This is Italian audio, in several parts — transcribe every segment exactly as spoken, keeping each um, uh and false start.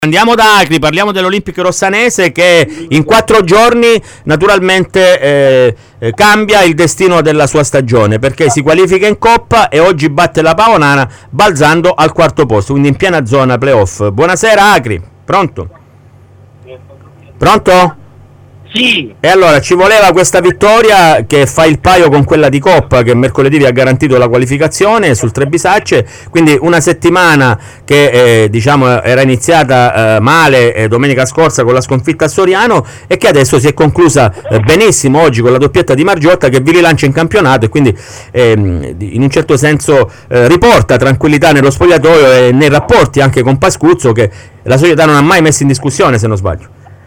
Andiamo da Acri, parliamo dell'Olimpico Rossanese che in quattro giorni naturalmente eh, eh, cambia il destino della sua stagione, perché si qualifica in Coppa e oggi batte la Paonana balzando al quarto posto, quindi in piena zona playoff. Buonasera Acri, pronto? Pronto? Sì. E allora ci voleva questa vittoria che fa il paio con quella di Coppa, che mercoledì vi ha garantito la qualificazione sul Trebisacce, quindi una settimana che eh, diciamo era iniziata eh, male eh, domenica scorsa con la sconfitta a Soriano e che adesso si è conclusa eh, benissimo oggi con la doppietta di Margiotta che vi rilancia in campionato e quindi ehm, in un certo senso eh, riporta tranquillità nello spogliatoio e nei rapporti anche con Pascuzzo, che la società non ha mai messo in discussione, se non sbaglio.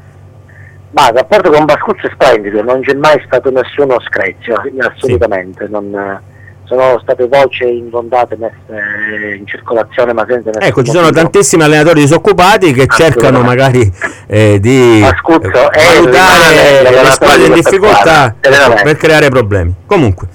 Ma il rapporto con Pascuzzo è splendido, non c'è mai stato nessuno screzio, assolutamente. Sì. Non, sono state voci infondate messe in circolazione, ma senza nessuno. Ecco, ci sono motivo. Tantissimi allenatori disoccupati che cercano magari eh, di Pascuzzo eh, valutare le squadre in difficoltà per creare problemi. Comunque.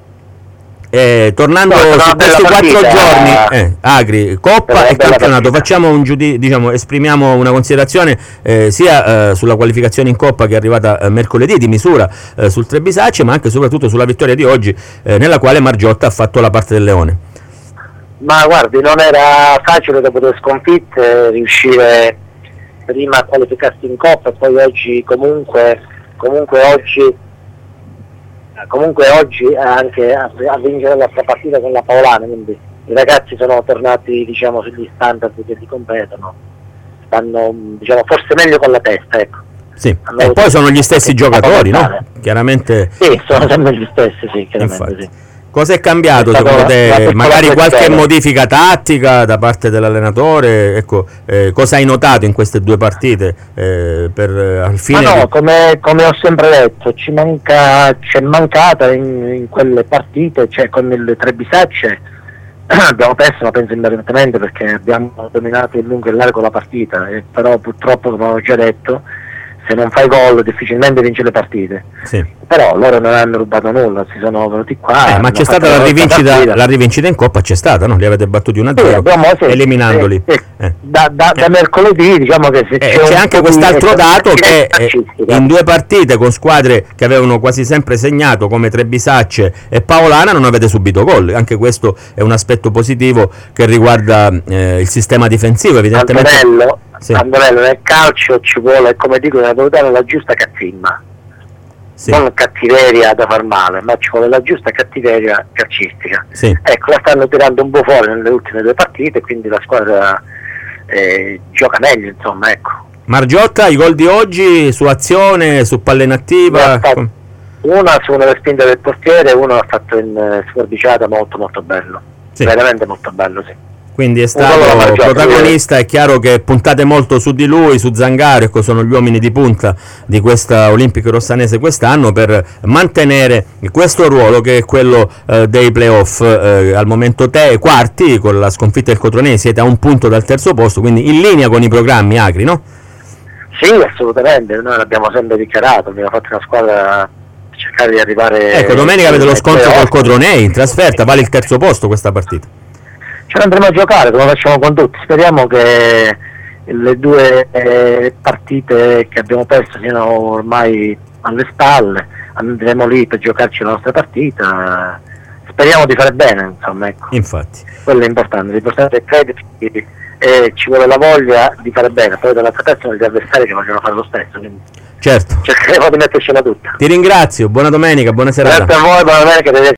Eh, tornando no, su questi quattro giorni, eh, Acri, Coppa e campionato, facciamo un giudizio, diciamo, esprimiamo una considerazione eh, sia eh, sulla qualificazione in Coppa che è arrivata eh, mercoledì di misura eh, sul Trebisacce, ma anche e soprattutto sulla vittoria di oggi eh, nella quale Margiotta ha fatto la parte del leone. Ma guardi, non era facile dopo due sconfitte riuscire prima a qualificarsi in Coppa e poi oggi comunque comunque oggi comunque oggi anche a, a vincere la sua partita con la Paolana, quindi i ragazzi sono tornati, diciamo, sugli standard che si competono, stanno, diciamo, forse meglio con la testa, ecco. Sì. E poi sono gli stessi giocatori, no? Chiaramente. Sì, sono sempre gli stessi, sì, chiaramente. Infatti. Sì. Cosa è cambiato secondo te? Magari qualche modifica tattica da parte dell'allenatore? Ecco, eh, cosa hai notato in queste due partite? Eh, per, eh, al fine Ma no, di... come, come ho sempre detto, ci manca, c'è mancata in, in quelle partite, cioè con il Trebisacce abbiamo perso, ma penso indirettamente perché abbiamo dominato in lungo e largo la partita, e però purtroppo, come ho già detto, se non fai gol difficilmente vinci le partite. Sì. Però loro non hanno rubato nulla, si sono venuti qua. Eh, ma c'è stata la rivincita, la rivincita in Coppa, c'è stata, no? Li avete battuti uno a zero, sì, sì, eliminandoli. Sì, sì. Eh. Da, da, da mercoledì diciamo che se eh, c'è, c'è anche quest'altro dato che eh, in due partite con squadre che avevano quasi sempre segnato come Trebisacce e Paolana non avete subito gol. Anche questo è un aspetto positivo che riguarda eh, il sistema difensivo, evidentemente. Antonello, sì. Antonello, nel calcio ci vuole, come dico nella verità, la giusta cazzimma. Sì. Non cattiveria da far male, ma ci vuole la giusta cattiveria calcistica. Sì. Ecco, la stanno tirando un po' fuori nelle ultime due partite, quindi la squadra eh, gioca meglio, insomma, ecco. Margiotta, i gol di oggi su azione, su palla inattiva? Una su una spinta del portiere, uno l'ha fatto in sforbiciata, molto molto bello. Sì. Veramente molto bello, sì. Quindi è stato protagonista, è chiaro che puntate molto su di lui, su Zangaro, ecco, sono gli uomini di punta di questa Olimpico Rossanese quest'anno per mantenere questo ruolo che è quello eh, dei playoff. Eh, al momento te quarti con la sconfitta del Cotrone, siete a un punto dal terzo posto, quindi in linea con i programmi Acri, no? Sì, assolutamente, noi l'abbiamo sempre dichiarato, abbiamo fatto una squadra per cercare di arrivare. Ecco, domenica avete lo scontro col Cotrone in trasferta, vale il terzo posto questa partita. Ce andremo a giocare come facciamo con tutti, speriamo che le due eh, partite che abbiamo perso siano ormai alle spalle, andremo lì per giocarci la nostra partita, speriamo di fare bene, insomma, ecco. Infatti. Quello è importante, l'importante è crederci e ci vuole la voglia di fare bene, poi dall'altra parte sono gli avversari che vogliono fare lo stesso, quindi certo. Cercheremo di mettercela tutta. Ti ringrazio, buona domenica, buona serata. Grazie a voi, buona domenica.